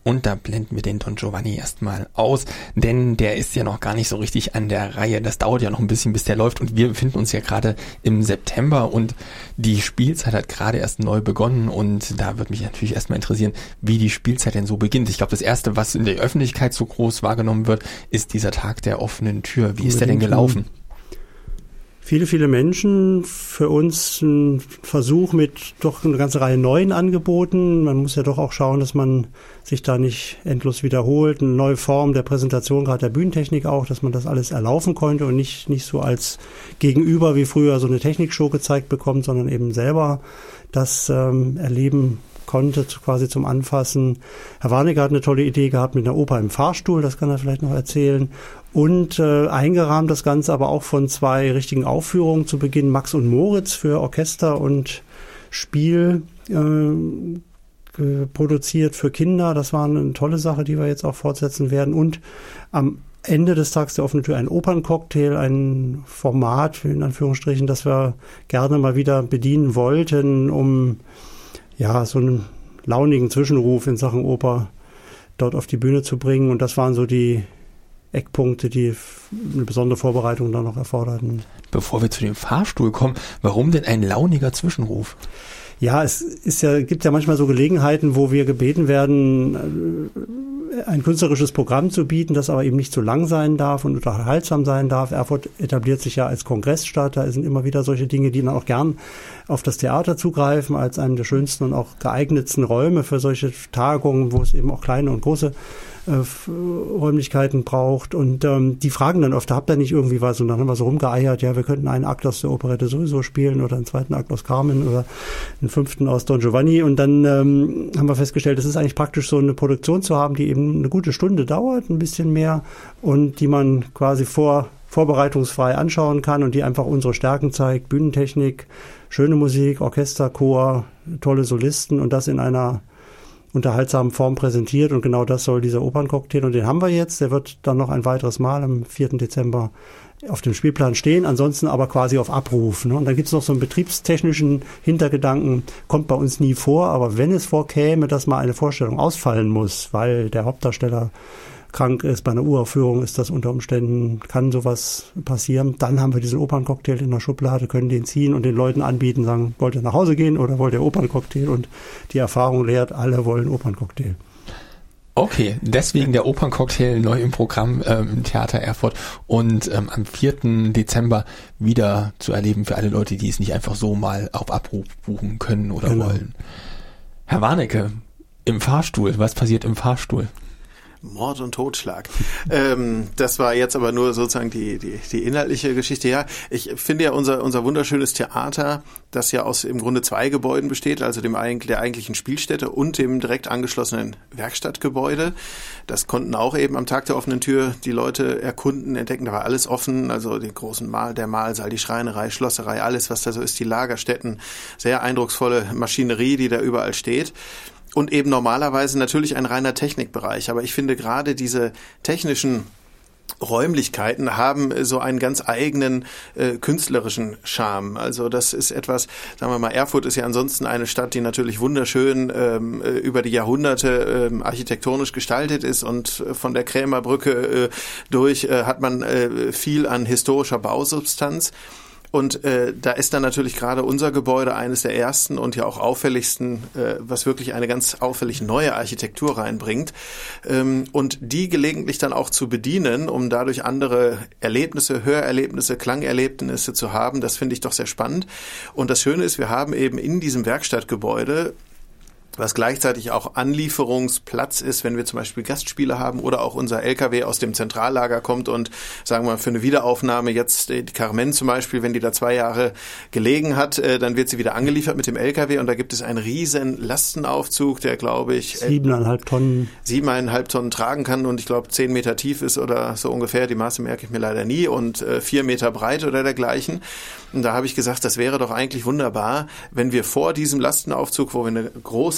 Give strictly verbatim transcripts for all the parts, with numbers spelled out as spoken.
Und da blenden wir den Don Giovanni erstmal aus, denn der ist ja noch gar nicht so richtig an der Reihe. Das dauert ja noch ein bisschen, bis der läuft und wir befinden uns ja gerade im September und die Spielzeit hat gerade erst neu begonnen und da würde mich natürlich erstmal interessieren, wie die Spielzeit denn so beginnt. Ich glaube, das Erste, was in der Öffentlichkeit so groß wahrgenommen wird, ist dieser Tag der offenen Tür. Wie ist der denn gelaufen? Viele, viele Menschen, für uns ein Versuch mit doch eine ganze Reihe neuen Angeboten. Man muss ja doch auch schauen, dass man sich da nicht endlos wiederholt. Eine neue Form der Präsentation, gerade der Bühnentechnik auch, dass man das alles erlaufen konnte und nicht, nicht so als Gegenüber wie früher so eine Technikshow gezeigt bekommt, sondern eben selber das ähm, erleben konnte, quasi zum Anfassen. Herr Warnecke hat eine tolle Idee gehabt mit einer Oper im Fahrstuhl, das kann er vielleicht noch erzählen. Und äh, eingerahmt das Ganze aber auch von zwei richtigen Aufführungen zu Beginn. Max und Moritz für Orchester und Spiel äh, produziert für Kinder. Das war eine tolle Sache, die wir jetzt auch fortsetzen werden. Und am Ende des Tags der offenen Tür ein Operncocktail, ein Format, in Anführungsstrichen, das wir gerne mal wieder bedienen wollten, um ja so einen launigen Zwischenruf in Sachen Oper dort auf die Bühne zu bringen. Und das waren so die Eckpunkte, die eine besondere Vorbereitung dann noch erforderten. Bevor wir zu dem Fahrstuhl kommen, warum denn ein launiger Zwischenruf? Ja, es ist ja, gibt ja manchmal so Gelegenheiten, wo wir gebeten werden, ein künstlerisches Programm zu bieten, das aber eben nicht zu lang sein darf und unterhaltsam sein darf. Erfurt etabliert sich ja als Kongressstadt, da sind immer wieder solche Dinge, die dann auch gern auf das Theater zugreifen, als einen der schönsten und auch geeignetsten Räume für solche Tagungen, wo es eben auch kleine und große äh, Räumlichkeiten braucht. Und ähm, die fragen dann oft, habt ihr nicht irgendwie was? Und dann haben wir so rumgeeiert, ja, wir könnten einen Akt aus der Operette sowieso spielen oder einen zweiten Akt aus Carmen oder einen fünften aus Don Giovanni. Und dann ähm, haben wir festgestellt, es ist eigentlich praktisch so eine Produktion zu haben, die eben eine gute Stunde dauert, ein bisschen mehr, und die man quasi vor vorbereitungsfrei anschauen kann und die einfach unsere Stärken zeigt. Bühnentechnik, schöne Musik, Orchester, Chor, tolle Solisten und das in einer unterhaltsamen Form präsentiert. Und genau das soll dieser Operncocktail, und den haben wir jetzt. Der wird dann noch ein weiteres Mal am vierten Dezember auf dem Spielplan stehen, ansonsten aber quasi auf Abruf. Ne? Und dann gibt es noch so einen betriebstechnischen Hintergedanken, kommt bei uns nie vor, aber wenn es vorkäme, dass mal eine Vorstellung ausfallen muss, weil der Hauptdarsteller krank ist, bei einer Uraufführung ist das unter Umständen, kann sowas passieren, dann haben wir diesen Operncocktail in der Schublade, können den ziehen und den Leuten anbieten, sagen, wollt ihr nach Hause gehen oder wollt ihr Operncocktail? Und die Erfahrung lehrt, alle wollen Operncocktail. Okay, deswegen der Operncocktail neu im Programm ähm, im Theater Erfurt und ähm, am vierten Dezember wieder zu erleben für alle Leute, die es nicht einfach so mal auf Abruf buchen können oder genau. wollen. Herr Warnecke, im Fahrstuhl, was passiert im Fahrstuhl? Mord und Totschlag. ähm, das war jetzt aber nur sozusagen die, die, die inhaltliche Geschichte. Ja, ich finde ja unser, unser wunderschönes Theater, das ja aus im Grunde zwei Gebäuden besteht, also dem der eigentlichen Spielstätte und dem direkt angeschlossenen Werkstattgebäude. Das konnten auch eben am Tag der offenen Tür die Leute erkunden, entdecken. Da war alles offen, also den großen Mal, der Mahlsaal, die Schreinerei, Schlosserei, alles, was da so ist, die Lagerstätten, sehr eindrucksvolle Maschinerie, die da überall steht. Und eben normalerweise natürlich ein reiner Technikbereich. Aber ich finde gerade diese technischen Räumlichkeiten haben so einen ganz eigenen äh, künstlerischen Charme. Also das ist etwas, sagen wir mal, Erfurt ist ja ansonsten eine Stadt, die natürlich wunderschön ähm, über die Jahrhunderte ähm, architektonisch gestaltet ist, und von der Krämerbrücke äh, durch äh, hat man äh, viel an historischer Bausubstanz. Und äh, da ist dann natürlich gerade unser Gebäude eines der ersten und ja auch auffälligsten, äh, was wirklich eine ganz auffällig neue Architektur reinbringt. Ähm, und die gelegentlich dann auch zu bedienen, um dadurch andere Erlebnisse, Hörerlebnisse, Klangerlebnisse zu haben, das finde ich doch sehr spannend. Und das Schöne ist, wir haben eben in diesem Werkstattgebäude, was gleichzeitig auch Anlieferungsplatz ist, wenn wir zum Beispiel Gastspiele haben oder auch unser L K W aus dem Zentrallager kommt und, sagen wir mal, für eine Wiederaufnahme jetzt die Carmen zum Beispiel, wenn die da zwei Jahre gelegen hat, dann wird sie wieder angeliefert mit dem L K W, und da gibt es einen riesen Lastenaufzug, der, glaube ich, siebeneinhalb Tonnen siebeneinhalb Tonnen tragen kann und ich glaube zehn Meter tief ist oder so ungefähr, die Maße merke ich mir leider nie, und äh, vier Meter breit oder dergleichen. Und da habe ich gesagt, das wäre doch eigentlich wunderbar, wenn wir vor diesem Lastenaufzug, wo wir eine große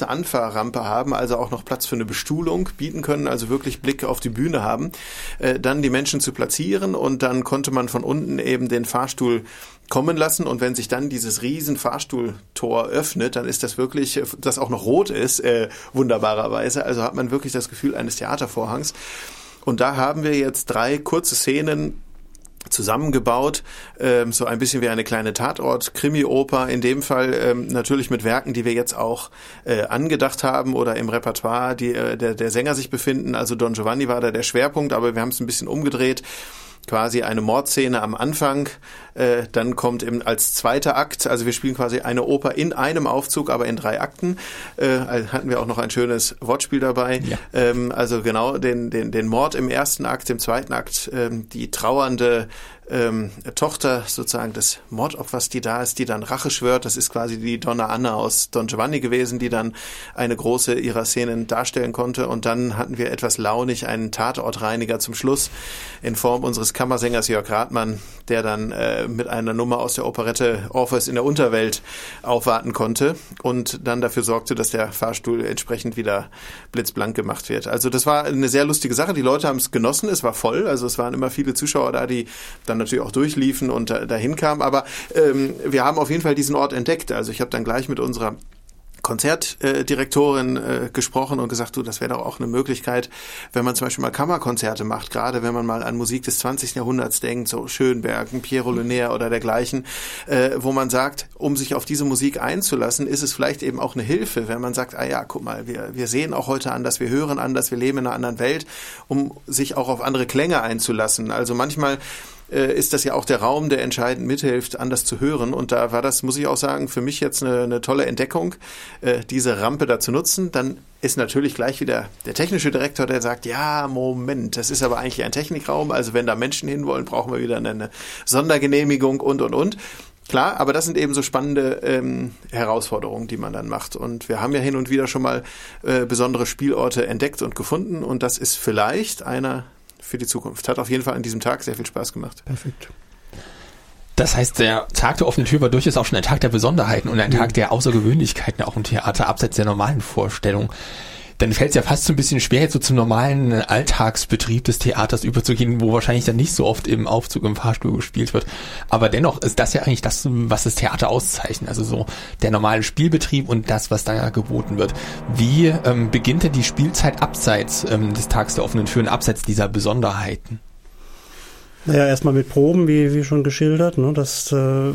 große Anfahrrampe haben, also auch noch Platz für eine Bestuhlung bieten können, also wirklich Blick auf die Bühne haben, äh, dann die Menschen zu platzieren und dann konnte man von unten eben den Fahrstuhl kommen lassen und wenn sich dann dieses riesen Fahrstuhltor öffnet, dann ist das wirklich, das auch noch rot ist, äh, wunderbarerweise, also hat man wirklich das Gefühl eines Theatervorhangs. Und da haben wir jetzt drei kurze Szenen zusammengebaut, ähm, so ein bisschen wie eine kleine Tatort-Krimi-Oper, in dem Fall ähm, natürlich mit Werken, die wir jetzt auch äh, angedacht haben oder im Repertoire, die äh, der, der Sänger sich befinden. Also Don Giovanni war da der Schwerpunkt, aber wir haben es ein bisschen umgedreht. Quasi eine Mordszene am Anfang, äh, dann kommt im, als zweiter Akt, also wir spielen quasi eine Oper in einem Aufzug, aber in drei Akten, äh, hatten wir auch noch ein schönes Wortspiel dabei, ja. ähm, also genau den, den, den Mord im ersten Akt, im zweiten Akt, ähm, die trauernde ähm, Tochter sozusagen des Mordopfers, die da ist, die dann Rache schwört, das ist quasi die Donna Anna aus Don Giovanni gewesen, die dann eine große ihrer Szenen darstellen konnte und dann hatten wir etwas launig einen Tatortreiniger zum Schluss in Form unseres Kammersängers Jörg Rathmann, der dann äh, mit einer Nummer aus der Operette Orpheus in der Unterwelt aufwarten konnte und dann dafür sorgte, dass der Fahrstuhl entsprechend wieder blitzblank gemacht wird. Also das war eine sehr lustige Sache. Die Leute haben es genossen, es war voll, also es waren immer viele Zuschauer da, die dann natürlich auch durchliefen und da, dahin kamen. Aber ähm, wir haben auf jeden Fall diesen Ort entdeckt. Also ich habe dann gleich mit unserer Konzertdirektorin äh, gesprochen und gesagt, du, das wäre doch auch eine Möglichkeit, wenn man zum Beispiel mal Kammerkonzerte macht, gerade wenn man mal an Musik des zwanzigsten Jahrhunderts denkt, so Schönberg, Piero Lunaire oder dergleichen, äh, wo man sagt, um sich auf diese Musik einzulassen, ist es vielleicht eben auch eine Hilfe, wenn man sagt, ah ja, guck mal, wir, wir sehen auch heute anders, wir hören anders, wir leben in einer anderen Welt, um sich auch auf andere Klänge einzulassen. Also manchmal ist das ja auch der Raum, der entscheidend mithilft, anders zu hören. Und da war das, muss ich auch sagen, für mich jetzt eine, eine tolle Entdeckung, äh, diese Rampe da zu nutzen. Dann ist natürlich gleich wieder der technische Direktor, der sagt, ja, Moment, das ist aber eigentlich ein Technikraum. Also wenn da Menschen hinwollen, brauchen wir wieder eine Sondergenehmigung und, und, und. Klar, aber das sind eben so spannende ähm, Herausforderungen, die man dann macht. Und wir haben ja hin und wieder schon mal äh, besondere Spielorte entdeckt und gefunden. Und das ist vielleicht einer für die Zukunft. Hat auf jeden Fall an diesem Tag sehr viel Spaß gemacht. Perfekt. Das heißt, der Tag der offenen Tür war durchaus auch schon ein Tag der Besonderheiten und ein Tag der Außergewöhnlichkeiten auch im Theater, abseits der normalen Vorstellung. Dann fällt es ja fast so ein bisschen schwer, jetzt so zum normalen Alltagsbetrieb des Theaters überzugehen, wo wahrscheinlich dann nicht so oft im Aufzug, im Fahrstuhl gespielt wird. Aber dennoch ist das ja eigentlich das, was das Theater auszeichnet. Also so der normale Spielbetrieb und das, was da geboten wird. Wie ähm, beginnt denn die Spielzeit abseits ähm, des Tags der offenen Türen, abseits dieser Besonderheiten? Naja, erstmal mit Proben, wie, wie schon geschildert, ne, das äh,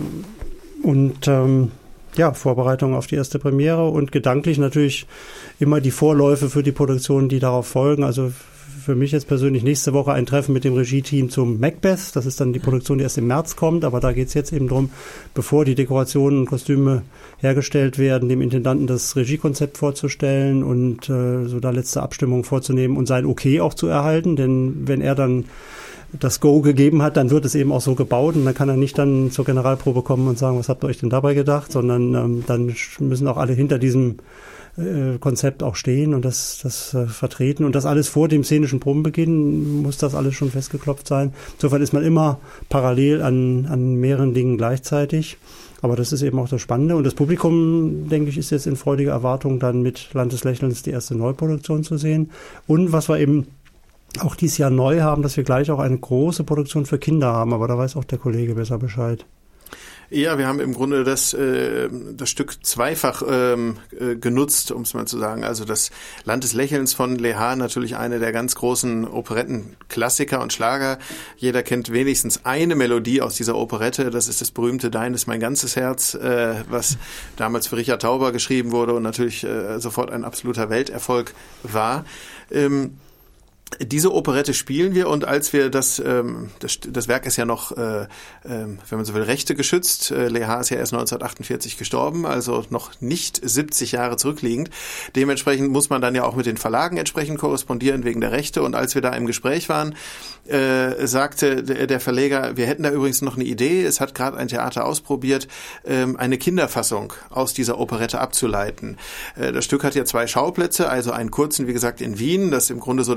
und ähm, ja, Vorbereitung auf die erste Premiere und gedanklich natürlich immer die Vorläufe für die Produktionen, die darauf folgen. Also für mich jetzt persönlich nächste Woche ein Treffen mit dem Regie-Team zum Macbeth. Das ist dann die Produktion, die erst im März kommt, aber da geht es jetzt eben drum, bevor die Dekorationen und Kostüme hergestellt werden, dem Intendanten das Regiekonzept vorzustellen und äh, so da letzte Abstimmung vorzunehmen und sein Okay auch zu erhalten, denn wenn er dann das Go gegeben hat, dann wird es eben auch so gebaut und dann kann er nicht dann zur Generalprobe kommen und sagen, was habt ihr euch denn dabei gedacht, sondern ähm, dann müssen auch alle hinter diesem äh, Konzept auch stehen und das, das äh, vertreten und das alles vor dem szenischen Probenbeginn muss das alles schon festgeklopft sein. Insofern ist man immer parallel an, an mehreren Dingen gleichzeitig, aber das ist eben auch das Spannende und das Publikum, denke ich, ist jetzt in freudiger Erwartung dann mit Land des Lächelns die erste Neuproduktion zu sehen und was wir eben auch dieses Jahr neu haben, dass wir gleich auch eine große Produktion für Kinder haben, aber da weiß auch der Kollege besser Bescheid. Ja, wir haben im Grunde das, äh, das Stück zweifach ähm, äh, genutzt, um es mal zu sagen. Also das Land des Lächelns von Lehar, natürlich eine der ganz großen Operettenklassiker und Schlager. Jeder kennt wenigstens eine Melodie aus dieser Operette. Das ist das berühmte Dein ist mein ganzes Herz, äh, was damals für Richard Tauber geschrieben wurde und natürlich äh, sofort ein absoluter Welterfolg war. Ähm, Diese Operette spielen wir und als wir das, ähm, das, das Werk ist ja noch, äh, äh, wenn man so will, Rechte geschützt. Äh, Lehar ist ja erst neunzehnhundertachtundvierzig gestorben, also noch nicht siebzig Jahre zurückliegend. Dementsprechend muss man dann ja auch mit den Verlagen entsprechend korrespondieren wegen der Rechte und als wir da im Gespräch waren, äh, sagte der, der Verleger, wir hätten da übrigens noch eine Idee, es hat gerade ein Theater ausprobiert, ähm, eine Kinderfassung aus dieser Operette abzuleiten. Äh, das Stück hat ja zwei Schauplätze, also einen kurzen, wie gesagt, in Wien, das im Grunde so der Prolog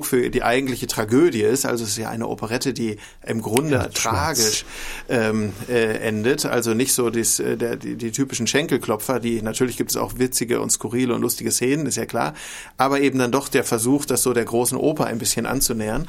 Epilog für die eigentliche Tragödie ist. Also es ist ja eine Operette, die im Grunde ja, tragisch ähm, äh, endet. Also nicht so dies, äh, der, die, die typischen Schenkelklopfer, die natürlich gibt es auch witzige und skurrile und lustige Szenen, ist ja klar. Aber eben dann doch der Versuch, das so der großen Oper ein bisschen anzunähern.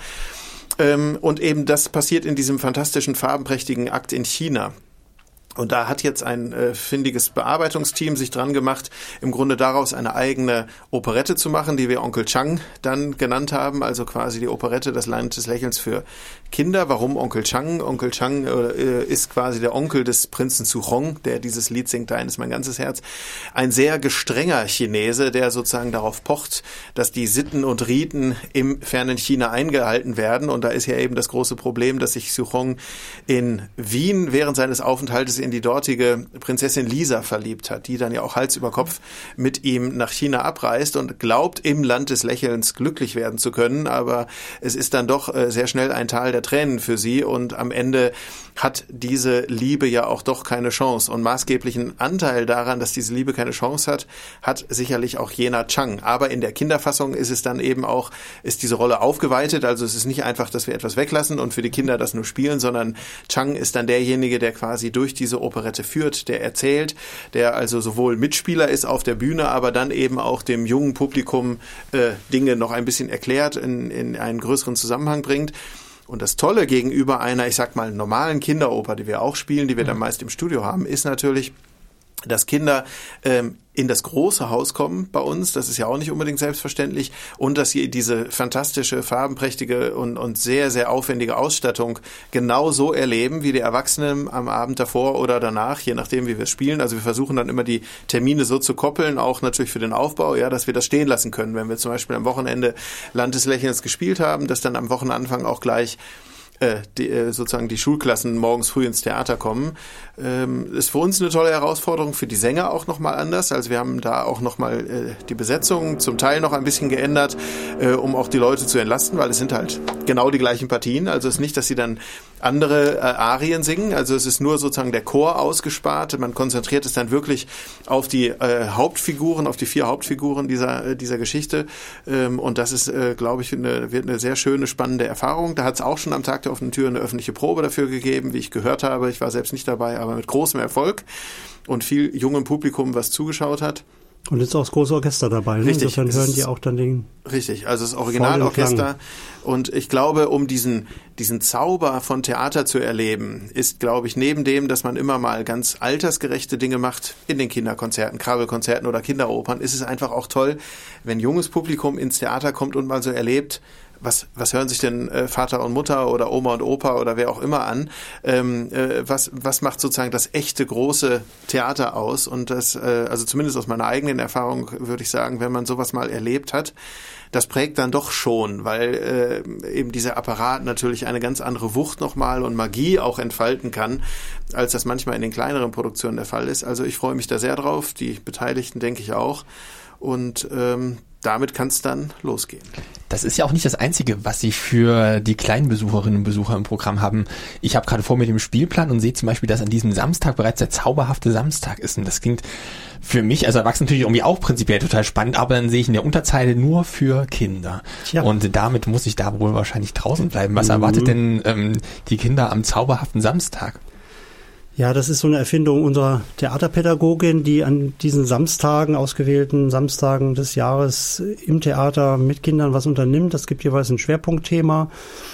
Ähm, und eben das passiert in diesem fantastischen, farbenprächtigen Akt in China. Und da hat jetzt ein äh, findiges Bearbeitungsteam sich dran gemacht, im Grunde daraus eine eigene Operette zu machen, die wir Onkel Chang dann genannt haben, also quasi die Operette Das Land des Lächelns für Kinder. Warum Onkel Chang? Onkel Chang äh, ist quasi der Onkel des Prinzen Zhuhong, der dieses Lied singt, Dein ist mein ganzes Herz. Ein sehr gestrenger Chinese, der sozusagen darauf pocht, dass die Sitten und Riten im fernen China eingehalten werden. Und da ist ja eben das große Problem, dass sich Zhuhong in Wien während seines Aufenthaltes in die dortige Prinzessin Lisa verliebt hat, die dann ja auch Hals über Kopf mit ihm nach China abreist und glaubt, im Land des Lächelns glücklich werden zu können, aber es ist dann doch äh, sehr schnell ein Tal der Tränen für sie und am Ende hat diese Liebe ja auch doch keine Chance und maßgeblichen Anteil daran, dass diese Liebe keine Chance hat, hat sicherlich auch jener Chang, aber in der Kinderfassung ist es dann eben auch, ist diese Rolle aufgeweitet, also es ist nicht einfach, dass wir etwas weglassen und für die Kinder das nur spielen, sondern Chang ist dann derjenige, der quasi durch diese Operette führt, der erzählt, der also sowohl Mitspieler ist auf der Bühne, aber dann eben auch dem jungen Publikum äh, Dinge noch ein bisschen erklärt, in, in einen größeren Zusammenhang bringt. Und das Tolle gegenüber einer, ich sag mal, normalen Kinderoper, die wir auch spielen, die wir dann meist im Studio haben, ist natürlich, dass Kinder ähm, in das große Haus kommen bei uns, das ist ja auch nicht unbedingt selbstverständlich, und dass sie diese fantastische, farbenprächtige und, und sehr, sehr aufwendige Ausstattung genau so erleben, wie die Erwachsenen am Abend davor oder danach, je nachdem, wie wir spielen. Also wir versuchen dann immer die Termine so zu koppeln, auch natürlich für den Aufbau, ja, dass wir das stehen lassen können. Wenn wir zum Beispiel am Wochenende Land des Lächelns gespielt haben, dass dann am Wochenanfang auch gleich Die, sozusagen die Schulklassen morgens früh ins Theater kommen. Ähm, ist für uns eine tolle Herausforderung, für die Sänger auch nochmal anders. Also wir haben da auch nochmal äh, die Besetzung zum Teil noch ein bisschen geändert, äh, um auch die Leute zu entlasten, weil es sind halt genau die gleichen Partien. Also es ist nicht, dass sie dann andere äh, Arien singen. Also es ist nur sozusagen der Chor ausgespart. Man konzentriert es dann wirklich auf die äh, Hauptfiguren, auf die vier Hauptfiguren dieser, äh, dieser Geschichte. Ähm, und das ist, äh, glaube ich, eine, wird eine sehr schöne, spannende Erfahrung. Da hat es auch schon am Tag der offenen Tür eine öffentliche Probe dafür gegeben, wie ich gehört habe. Ich war selbst nicht dabei, aber mit großem Erfolg und viel jungem Publikum, was zugeschaut hat. Und jetzt auch das große Orchester dabei. Ne? Richtig. Insofern hören die auch dann den... Richtig, also das Originalorchester. Und ich glaube, um diesen, diesen Zauber von Theater zu erleben, ist, glaube ich, neben dem, dass man immer mal ganz altersgerechte Dinge macht, in den Kinderkonzerten, Krabbelkonzerten oder Kinderopern, ist es einfach auch toll, wenn junges Publikum ins Theater kommt und mal so erlebt, Was, was hören sich denn äh, Vater und Mutter oder Oma und Opa oder wer auch immer an? Ähm, äh, was, was macht sozusagen das echte große Theater aus? Und das, äh, also zumindest aus meiner eigenen Erfahrung würde ich sagen, wenn man sowas mal erlebt hat, das prägt dann doch schon, weil äh, eben dieser Apparat natürlich eine ganz andere Wucht nochmal und Magie auch entfalten kann, als das manchmal in den kleineren Produktionen der Fall ist. Also ich freue mich da sehr drauf, die Beteiligten denke ich auch. Und ähm, damit kann es dann losgehen. Das ist ja auch nicht das Einzige, was Sie für die kleinen Besucherinnen und Besucher im Programm haben. Ich habe gerade vor mir den Spielplan und sehe zum Beispiel, dass an diesem Samstag bereits der zauberhafte Samstag ist. Und das klingt für mich, also Erwachsene natürlich irgendwie auch prinzipiell total spannend, aber dann sehe ich in der Unterzeile nur für Kinder. Tja. Und damit muss ich da wohl wahrscheinlich draußen bleiben. Was mhm. erwartet denn ähm, die Kinder am zauberhaften Samstag? Ja, das ist so eine Erfindung unserer Theaterpädagogin, die an diesen Samstagen, ausgewählten Samstagen des Jahres im Theater mit Kindern was unternimmt. Das gibt jeweils ein Schwerpunktthema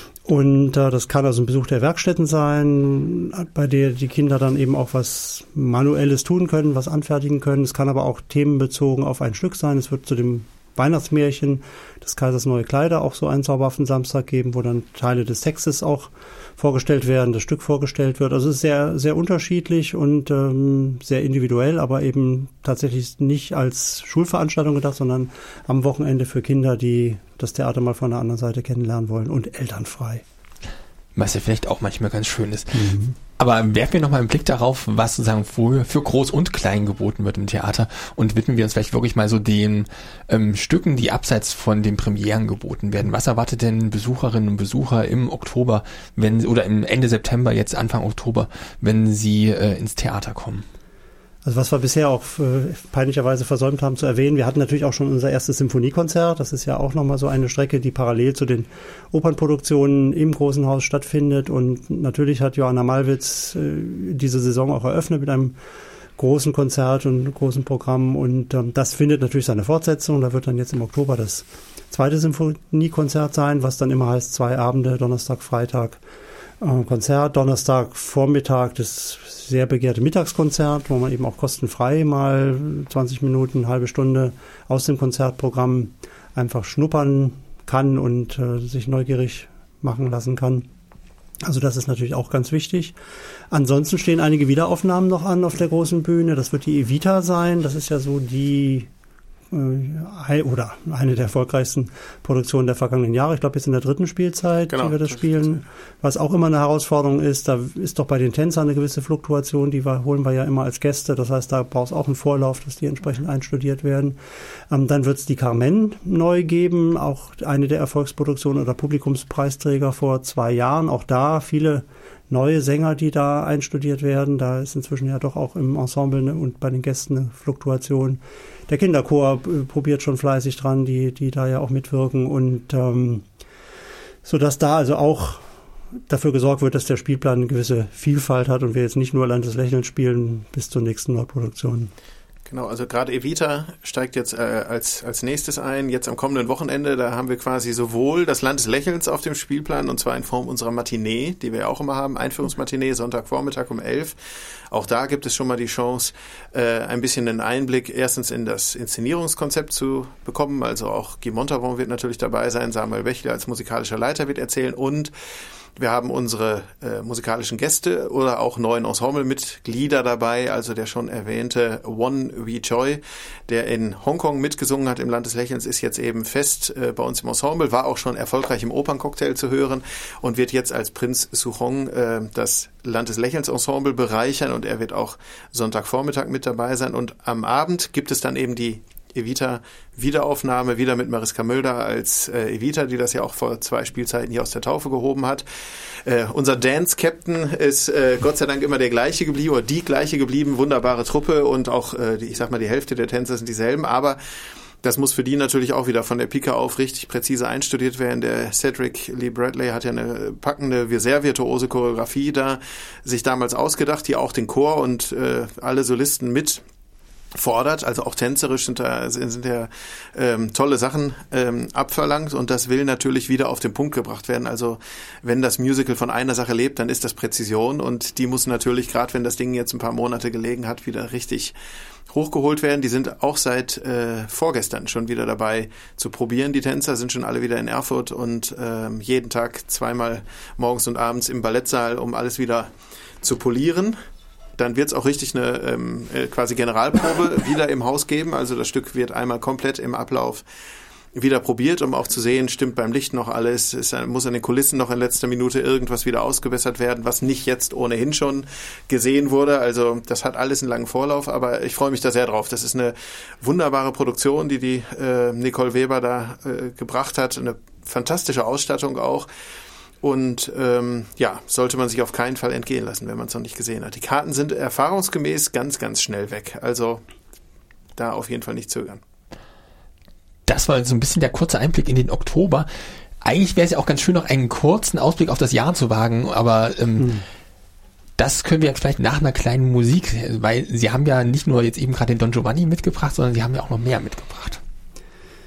und äh, das kann also ein Besuch der Werkstätten sein, bei der die Kinder dann eben auch was Manuelles tun können, was anfertigen können. Es kann aber auch themenbezogen auf ein Stück sein. Es wird zu dem Weihnachtsmärchen des Kaisers neue Kleider auch so einen zauberhaften Samstag geben, wo dann Teile des Textes auch vorgestellt werden, das Stück vorgestellt wird. Also es ist sehr, sehr unterschiedlich und ähm, sehr individuell, aber eben tatsächlich nicht als Schulveranstaltung gedacht, sondern am Wochenende für Kinder, die das Theater mal von der anderen Seite kennenlernen wollen und elternfrei. Was ja vielleicht auch manchmal ganz schön ist. Mhm. Aber werfen wir nochmal einen Blick darauf, was sozusagen für, für Groß und Klein geboten wird im Theater und widmen wir uns vielleicht wirklich mal so den ähm, Stücken, die abseits von den Premieren geboten werden. Was erwartet denn Besucherinnen und Besucher im Oktober, wenn oder im Ende September, jetzt Anfang Oktober, wenn sie äh, ins Theater kommen? Also was wir bisher auch äh, peinlicherweise versäumt haben zu erwähnen, wir hatten natürlich auch schon unser erstes Symphoniekonzert. Das ist ja auch nochmal so eine Strecke, die parallel zu den Opernproduktionen im Großen Haus stattfindet. Und natürlich hat Johanna Malwitz äh, diese Saison auch eröffnet mit einem großen Konzert und großen Programm. Und ähm, das findet natürlich seine Fortsetzung. Da wird dann jetzt im Oktober das zweite Symphoniekonzert sein, was dann immer heißt zwei Abende, Donnerstag, Freitag, äh, Konzert. Donnerstag Vormittag das sehr begehrte Mittagskonzert, wo man eben auch kostenfrei mal zwanzig Minuten, eine halbe Stunde aus dem Konzertprogramm einfach schnuppern kann und äh, sich neugierig machen lassen kann. Also das ist natürlich auch ganz wichtig. Ansonsten stehen einige Wiederaufnahmen noch an auf der großen Bühne. Das wird die Evita sein. Das ist ja so die äh, oder eine der erfolgreichsten Produktionen der vergangenen Jahre. Ich glaube, jetzt in der dritten Spielzeit, genau, die wir das spielen. Was auch immer eine Herausforderung ist, da ist doch bei den Tänzern eine gewisse Fluktuation. Die wir, holen wir ja immer als Gäste. Das heißt, da braucht es auch einen Vorlauf, dass die entsprechend einstudiert werden. Ähm, dann wird es die Carmen neu geben. Auch eine der Erfolgsproduktionen oder Publikumspreisträger vor zwei Jahren. Auch da viele neue Sänger, die da einstudiert werden. Da ist inzwischen ja doch auch im Ensemble ne, und bei den Gästen eine Fluktuation. Der Kinderchor äh, probiert schon fleißig dran, die die da ja auch mitwirken. Und ähm, sodass da also auch dafür gesorgt wird, dass der Spielplan eine gewisse Vielfalt hat und wir jetzt nicht nur Land des Lächelns spielen bis zur nächsten Neuproduktion. Genau, also gerade Evita steigt jetzt äh, als als nächstes ein, jetzt am kommenden Wochenende, da haben wir quasi sowohl das Land des Lächelns auf dem Spielplan, und zwar in Form unserer Matinee, die wir ja auch immer haben, Einführungsmatinee, Sonntagvormittag um elf. Auch da gibt es schon mal die Chance, äh, ein bisschen einen Einblick erstens in das Inszenierungskonzept zu bekommen, also auch Guy Montavon wird natürlich dabei sein, Samuel Wächler als musikalischer Leiter wird erzählen, und wir haben unsere äh, musikalischen Gäste oder auch neuen Ensemblemitglieder dabei, also der schon erwähnte Won Wee Choi, der in Hongkong mitgesungen hat im Land des Lächelns, ist jetzt eben fest äh, bei uns im Ensemble, war auch schon erfolgreich im Operncocktail zu hören und wird jetzt als Prinz Suchong äh, das Land des Lächelns Ensemble bereichern, und er wird auch Sonntagvormittag mit dabei sein, und am Abend gibt es dann eben die Evita Wiederaufnahme, wieder mit Mariska Mulder als äh, Evita, die das ja auch vor zwei Spielzeiten hier aus der Taufe gehoben hat. Äh, unser Dance-Captain ist äh, Gott sei Dank immer der gleiche geblieben, oder die gleiche geblieben, wunderbare Truppe, und auch, äh, die, ich sag mal, die Hälfte der Tänzer sind dieselben, aber das muss für die natürlich auch wieder von der Pike auf richtig präzise einstudiert werden. Der Cedric Lee Bradley hat ja eine packende, sehr virtuose Choreografie da sich damals ausgedacht, die auch den Chor und äh, alle Solisten mit fordert, also auch tänzerisch sind da sind ja ähm, tolle Sachen ähm, abverlangt, und das will natürlich wieder auf den Punkt gebracht werden. Also wenn das Musical von einer Sache lebt, dann ist das Präzision, und die muss natürlich, gerade wenn das Ding jetzt ein paar Monate gelegen hat, wieder richtig hochgeholt werden. Die sind auch seit äh, vorgestern schon wieder dabei zu probieren. Die Tänzer sind schon alle wieder in Erfurt und ähm, jeden Tag zweimal morgens und abends im Ballettsaal, um alles wieder zu polieren. Dann wird es auch richtig eine ähm, quasi Generalprobe wieder im Haus geben. Also das Stück wird einmal komplett im Ablauf wieder probiert, um auch zu sehen, stimmt beim Licht noch alles, es muss an den Kulissen noch in letzter Minute irgendwas wieder ausgebessert werden, was nicht jetzt ohnehin schon gesehen wurde. Also das hat alles einen langen Vorlauf, aber ich freue mich da sehr drauf. Das ist eine wunderbare Produktion, die die äh, Nicole Weber da äh, gebracht hat. Eine fantastische Ausstattung auch. Und ähm, ja, sollte man sich auf keinen Fall entgehen lassen, wenn man es noch nicht gesehen hat. Die Karten sind erfahrungsgemäß ganz, ganz schnell weg. Also da auf jeden Fall nicht zögern. Das war so ein bisschen der kurze Einblick in den Oktober. Eigentlich wäre es ja auch ganz schön, noch einen kurzen Ausblick auf das Jahr zu wagen, aber ähm, hm. das können wir jetzt vielleicht nach einer kleinen Musik, weil Sie haben ja nicht nur jetzt eben gerade den Don Giovanni mitgebracht, sondern Sie haben ja auch noch mehr mitgebracht.